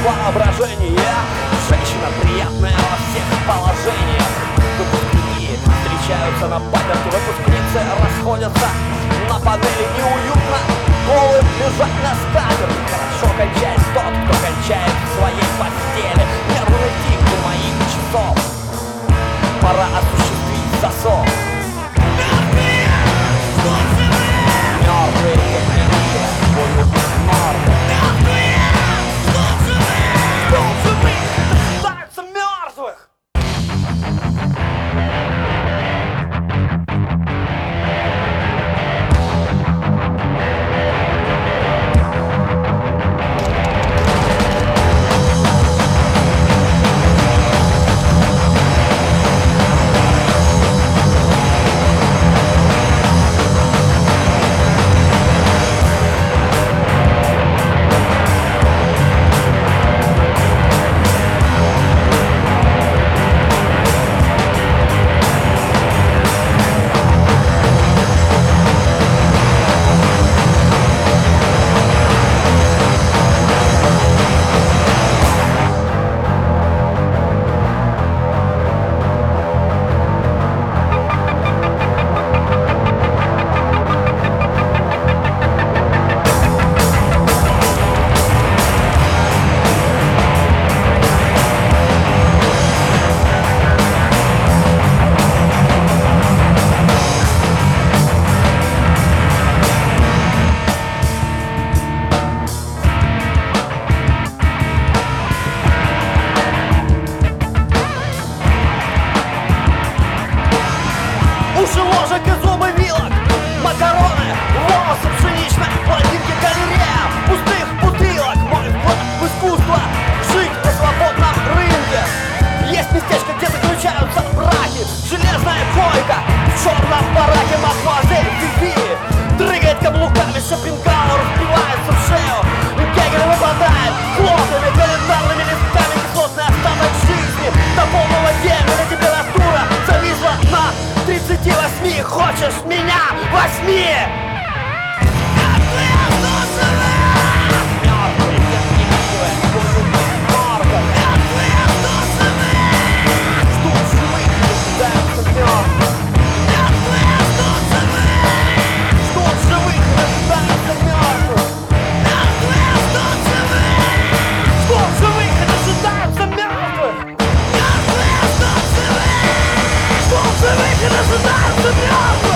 воображение. Женщина приятная во всех положениях. Выпускники встречаются на память, выпускницы расходятся на панели. Неуютно голым лежать на скатерти. Хорошо кончает тот, кто кончает в своей постели. Нервный тик у моих часов, пора осуществить засов. Мертвые, как мертвые, будут мертвы. Мертвые, дожидаются мертвых. Уши, ложек и зубы вилок, макароны, волосы пшеничные, плотинки, галерея пустых бутылок. Мой вклад в искусство жить на свободном рынке. Есть местечко, где заключаются браки. Железная койка в черном бараке. Мадемуазель Фифи дрыгает каблуками, Шопенгауэр впивается в шею. Гегель выпадает хлопьями, календарными листками. Кислотный остаток жизни до полного дембеля. Температура зависла на 38. Хочешь меня? Возьми! Мертвые душевые! Мертвые, мертвые, будут мертвы. Мертвые душевые! Ждут живых, дожидаются мертвых. Мертвые душевые! Ждут живых, дожидаются мертвых. Мертвые душевые! Ждут живых, дожидаются мертвых. Мертвые душевые! Ждут живых, дожидаются мертвых.